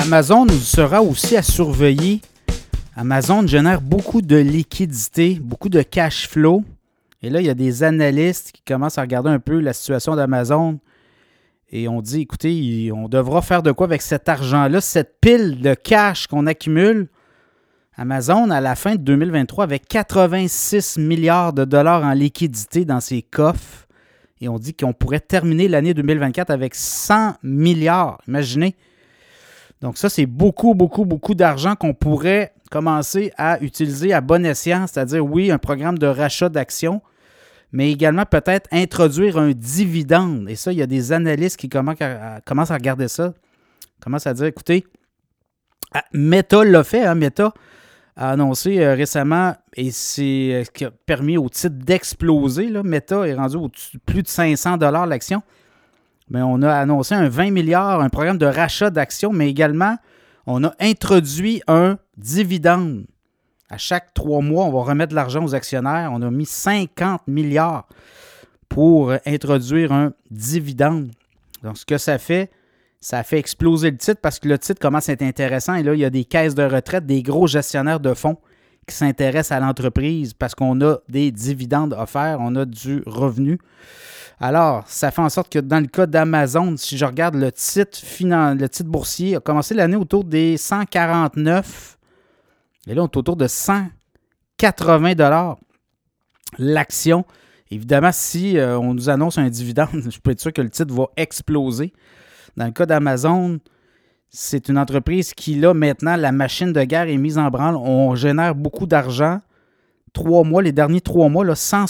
Amazon sera aussi à surveiller. Amazon génère beaucoup de liquidités, beaucoup de cash flow. Et là, il y a des analystes qui commencent à regarder un peu la situation d'Amazon. Et on dit, écoutez, on devra faire de quoi avec cet argent-là, cette pile de cash qu'on accumule. Amazon, à la fin de 2023, avait 86 milliards de dollars en liquidité dans ses coffres. Et on dit qu'on pourrait terminer l'année 2024 avec 100 milliards. Imaginez. Donc ça, c'est beaucoup, beaucoup, beaucoup d'argent qu'on pourrait commencer à utiliser à bon escient, c'est-à-dire, oui, un programme de rachat d'actions, mais également peut-être introduire un dividende. Et ça, il y a des analystes qui commencent à regarder ça, commencent à dire, écoutez, Meta l'a fait, hein, Meta a annoncé récemment, et c'est ce qui a permis au titre d'exploser. Là. Meta est rendu au-dessus de plus de 500 $ l'action. Mais on a annoncé un 20 milliards, un programme de rachat d'actions, mais également, on a introduit un dividende. À chaque 3 mois, on va remettre de l'argent aux actionnaires. On a mis 50 milliards pour introduire un dividende. Donc, ce que ça fait exploser le titre parce que le titre commence à être intéressant. Et là, il y a des caisses de retraite, des gros gestionnaires de fonds qui s'intéressent à l'entreprise parce qu'on a des dividendes offerts, on a du revenu. Alors, ça fait en sorte que dans le cas d'Amazon, si je regarde le titre boursier, a commencé l'année autour des 149. Et là, on est autour de 180 $ l'action. Évidemment, si on nous annonce un dividende, je peux être sûr que le titre va exploser. Dans le cas d'Amazon, c'est une entreprise qui, là, maintenant, la machine de guerre est mise en branle. On génère beaucoup d'argent. Les derniers 3 mois,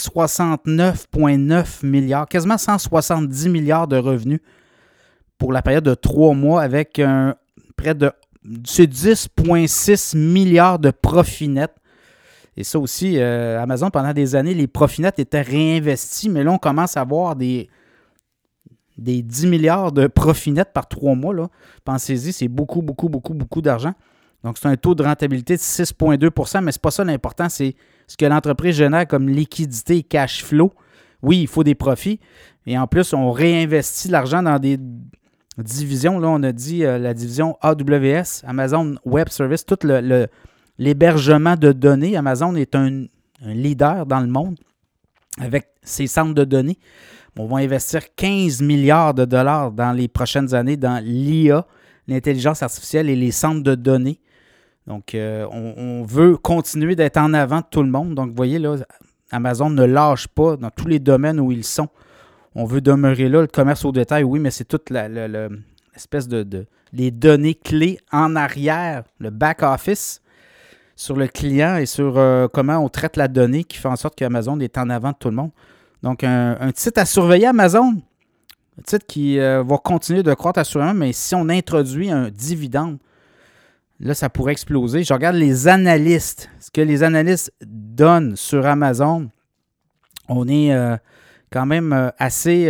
169,9 milliards, quasiment 170 milliards de revenus pour la période de 3 mois avec près de 10,6 milliards de profit net. Et ça aussi, Amazon, pendant des années, les profits nets étaient réinvestis, mais là, on commence à voir des 10 milliards de profit net par 3 mois. Là. Pensez-y, c'est beaucoup, beaucoup, beaucoup, beaucoup d'argent. Donc, c'est un taux de rentabilité de 6,2 %, mais ce n'est pas ça l'important, c'est ce que l'entreprise génère comme liquidité et cash flow. Oui, il faut des profits. Et en plus, on réinvestit l'argent dans des divisions. Là, on a dit la division AWS, Amazon Web Services, tout l'hébergement de données. Amazon est un leader dans le monde avec ses centres de données. On va investir 15 milliards de dollars dans les prochaines années dans l'IA, l'intelligence artificielle et les centres de données. Donc, on veut continuer d'être en avant de tout le monde. Donc, vous voyez, là, Amazon ne lâche pas dans tous les domaines où ils sont. On veut demeurer là. Le commerce au détail, oui, mais c'est toute l'espèce de les données clés en arrière, le back-office sur le client et sur comment on traite la donnée qui fait en sorte qu'Amazon est en avant de tout le monde. Donc, un titre à surveiller, Amazon. Un titre qui va continuer de croître assurément, mais si on introduit un dividende, là, ça pourrait exploser. Je regarde les analystes. Ce que les analystes donnent sur Amazon, on est quand même assez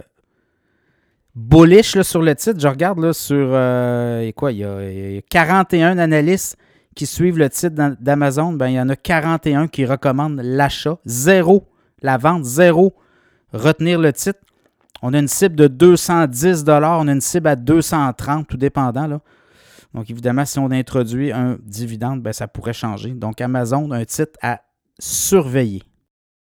bullish là, sur le titre. Je regarde là, sur il y a 41 analystes qui suivent le titre d'Amazon. Il y en a 41 qui recommandent l'achat. 0 la vente, 0 retenir le titre. On a une cible de 210 $, on a une cible à 230, tout dépendant. Là. Donc, évidemment, si on introduit un dividende, ça pourrait changer. Donc, Amazon, un titre à surveiller.